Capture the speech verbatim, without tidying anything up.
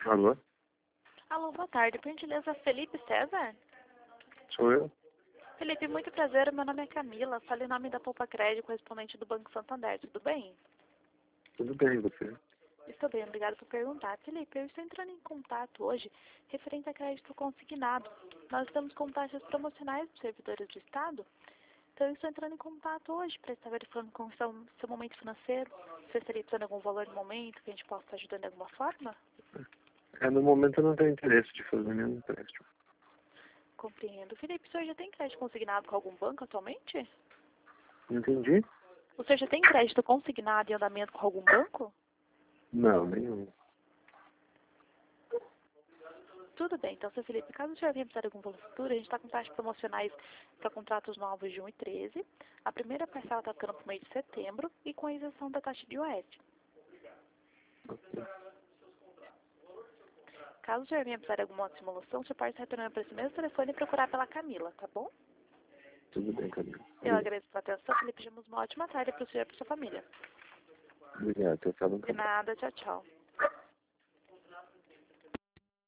Alô? Alô, boa tarde. Por gentileza, Felipe César? Sou eu? Felipe, muito prazer. Meu nome é Camila. Falo em nome da Poupa Crédito, correspondente do Banco Santander. Tudo bem? Tudo bem, você? Estou bem, obrigado por perguntar. Felipe, eu estou entrando em contato hoje referente a crédito consignado. Nós estamos com taxas promocionais dos servidores do Estado. Então, eu estou entrando em contato hoje para estar verificando como está o seu momento financeiro. Você estaria precisando de algum valor no momento que a gente possa estar ajudando de alguma forma? É, no momento eu não tenho interesse de fazer nenhum empréstimo. Compreendo. Felipe, o senhor já tem crédito consignado com algum banco atualmente? Entendi? O senhor já tem crédito consignado em andamento com algum banco? Não, nenhum. Tudo bem, então, seu Felipe, caso o senhor venha precisar de algum valor futuro, a gente está com taxas promocionais para contratos novos de um e treze. A primeira parcela está ficando para o mês de setembro e com a isenção da taxa de I O S. Ok. Caso o senhor venha precisar de alguma outra simulação, o senhor pode retornar para esse mesmo telefone e procurar pela Camila, tá bom? Tudo bem, Camila. Eu agradeço pela atenção, Felipe. Desejamos uma ótima tarde para o senhor e para sua família. Obrigado, eu falo um De nada, tchau, tchau.